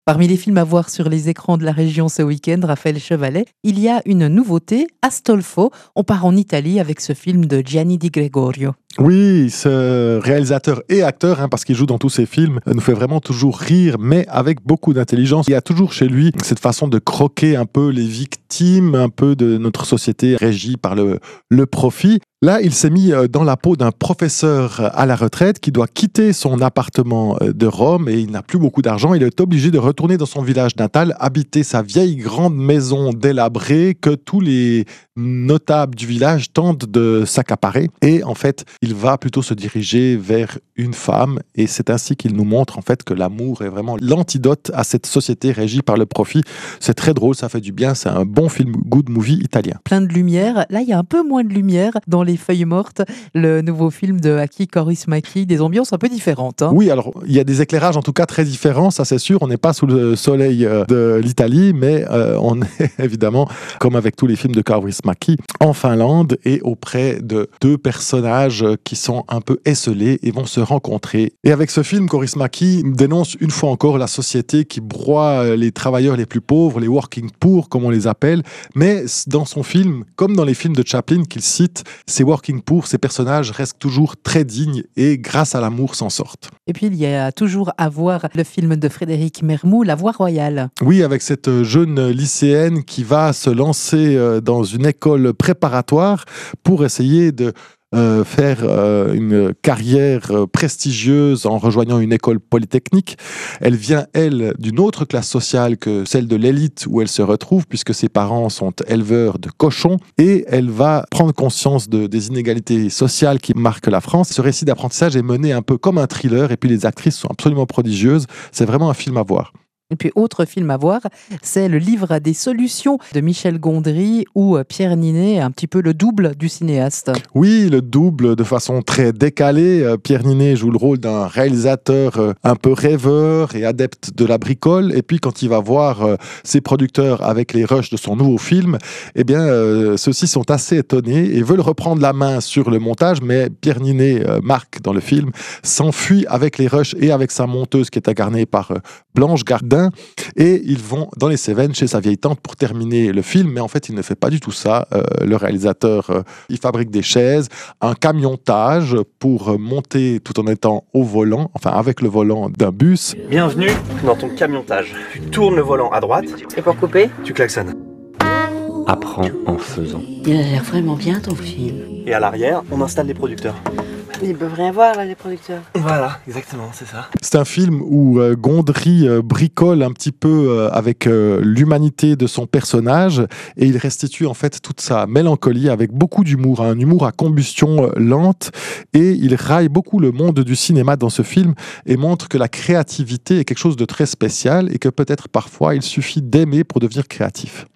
Parmi les films à voir sur les écrans de la région ce week-end, Raphaël Chevalet, il y a une nouveauté, Astolfo. On part en Italie avec ce film de Gianni Di Gregorio. Oui, ce réalisateur et acteur, parce qu'il joue dans tous ses films, nous fait vraiment toujours rire, mais avec beaucoup d'intelligence. Il y a toujours chez lui cette façon de croquer un peu les victimes, un peu de notre société régie par le profit. Là, il s'est mis dans la peau d'un professeur à la retraite qui doit quitter son appartement de Rome et il n'a plus beaucoup d'argent. Il est obligé de retourner dans son village natal, habiter sa vieille grande maison délabrée que tous les notables du village tentent de s'accaparer. Et en fait, il va plutôt se diriger vers une femme et c'est ainsi qu'il nous montre en fait que l'amour est vraiment l'antidote à cette société régie par le profit. C'est très drôle, ça fait du bien, c'est un bon film good movie italien. Plein de lumière. Là, il y a un peu moins de lumière dans Les Feuilles Mortes, le nouveau film de Aki Kaurismäki, des ambiances un peu différentes. Oui, alors il y a des éclairages en tout cas très différents, ça c'est sûr. On n'est pas sous le soleil de l'Italie, mais on est évidemment, comme avec tous les films de Kaurismäki, en Finlande et auprès de deux personnages qui sont un peu esselés et vont se rencontrer. Et avec ce film, Kaurismäki dénonce une fois encore la société qui broie les travailleurs les plus pauvres, les working poor comme on les appelle, mais dans son film, comme dans les films de Chaplin qu'il cite, ces working poor, ces personnages restent toujours très dignes et grâce à l'amour s'en sortent. Et puis il y a toujours à voir le film de Frédéric Mermoux, La Voie Royale. Oui, avec cette jeune lycéenne qui va se lancer dans une école préparatoire pour essayer de faire une carrière prestigieuse en rejoignant une école polytechnique. Elle vient, elle, d'une autre classe sociale que celle de l'élite où elle se retrouve, puisque ses parents sont éleveurs de cochons, et elle va prendre conscience des inégalités sociales qui marquent la France. Ce récit d'apprentissage est mené un peu comme un thriller, et puis les actrices sont absolument prodigieuses. C'est vraiment un film à voir. Et puis, autre film à voir, c'est Le Livre des Solutions de Michel Gondry, où Pierre Ninet est un petit peu le double du cinéaste. Oui, le double de façon très décalée. Pierre Ninet joue le rôle d'un réalisateur un peu rêveur et adepte de la bricole. Et puis, quand il va voir ses producteurs avec les rushs de son nouveau film, eh bien, ceux-ci sont assez étonnés et veulent reprendre la main sur le montage. Mais Pierre Ninet, Marc, dans le film, s'enfuit avec les rushs et avec sa monteuse qui est incarnée par Blanche Gardin. Et ils vont dans les Cévennes chez sa vieille tante pour terminer le film, mais en fait il ne fait pas du tout ça. Le réalisateur il fabrique des chaises, un camiontage pour monter tout en étant au volant, enfin avec le volant d'un bus. Bienvenue dans ton camiontage. Tu tournes le volant à droite. Et pour couper, Tu klaxonnes. Apprends en faisant. il a l'air vraiment bien ton film. Et à l'arrière, on installe les producteurs. Ils peuvent rien voir là, les producteurs. Voilà, exactement, c'est ça. C'est un film où Gondry bricole un petit peu avec l'humanité de son personnage et il restitue en fait toute sa mélancolie avec beaucoup d'humour, un humour à combustion lente, et il raille beaucoup le monde du cinéma dans ce film et montre que la créativité est quelque chose de très spécial et que peut-être parfois il suffit d'aimer pour devenir créatif.